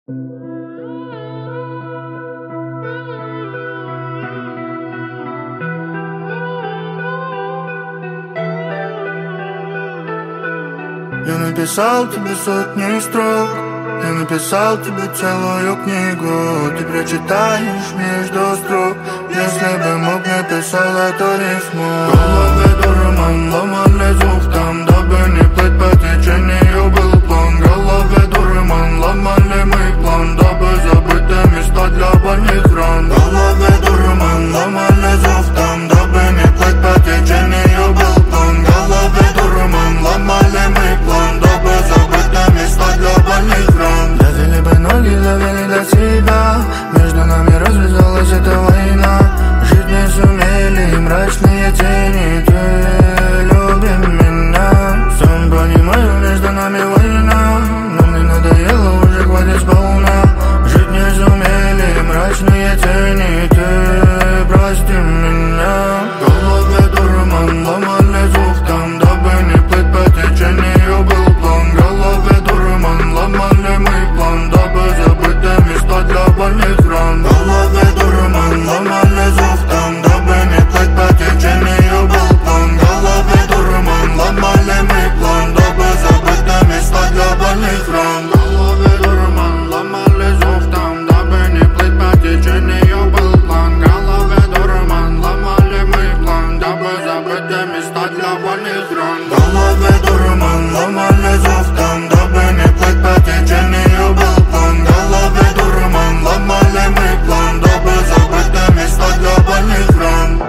Я написал тебе сотни строк, я написал тебе целую книгу. Ты прочитаешь между строк. Если бы мог, написал эту рифму. В голове дурман, ломали звук там, дабы не плыть по течению был план. В голове дурман, ломали мы план, дабы забыть места для больных ран. В голове дурман, ломали звук там, дабы не плыть по течению был план. В голове дурман, ломали мы план, дабы забыть места для больных ран. Довели бы ноги, довели до себя, между нами развязалась эта война. Жить не сумели мрачные тени, ты люби меня. Сам понимаю, между нами война, но мне надоело, уже хватит сполна. Жить не сумели мрачные тени, ты прости меня. В голове дурман, ломали звук там, дабы не плыть по течению был план. В голове дурман, ломали мы план, дабы забыть места для больных ран. В голове дурман, ломали звук там, дабы не плыть по течению был план. В голове дурман, ломали мы план, дабы забыть места для больных ран. В голове дурман, ломали звук там, дабы не плыть по течению был план. В голове дурман, ломали мы план, дабы забыть места для больных ран. В голове дурман, ломали звук там, дабы не плыть по течению был план. В голове дурман, ломали мы план, дабы забыть места для больных ран.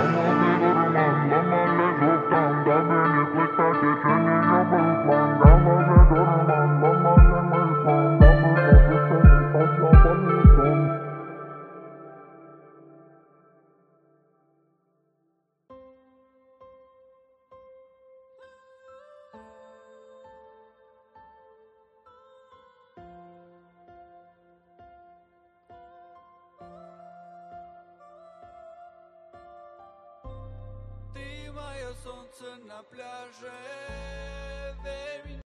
Ты мое солнце на пляже.